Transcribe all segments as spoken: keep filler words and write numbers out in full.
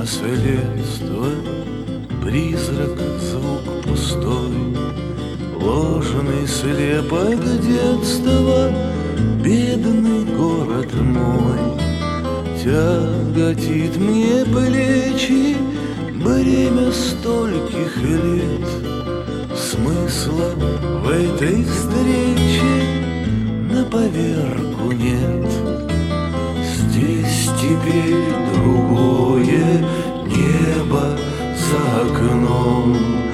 наследство, призрак, звук пустой, ложный слепок детства, бедный город мой. Тяготит мне плечи бремя стольких лет. Смысла в этой встрече на поверку нет. Здесь теперь другое небо за окном,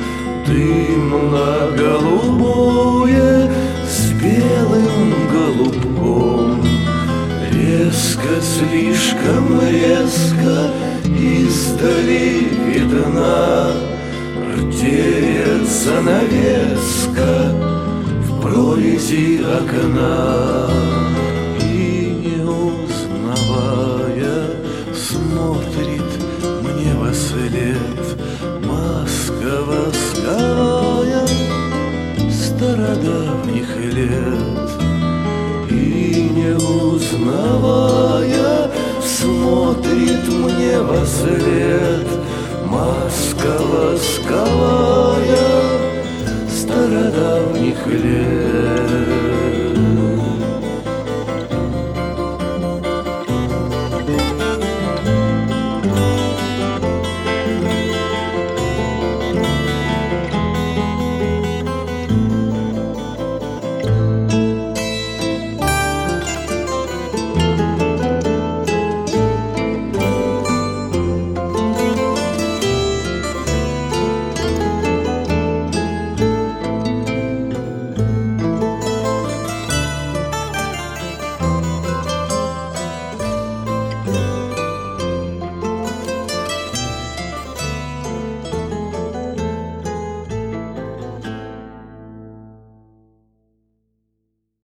дымно-голубое с белым голубком. Резко, слишком резко издали видна артерия занавеска в прорези окна. И не узнавая смотрит мне вослед маска восковая стародавних лет. И не узнавая смотрит мне вослед маска восковая стародавних лет.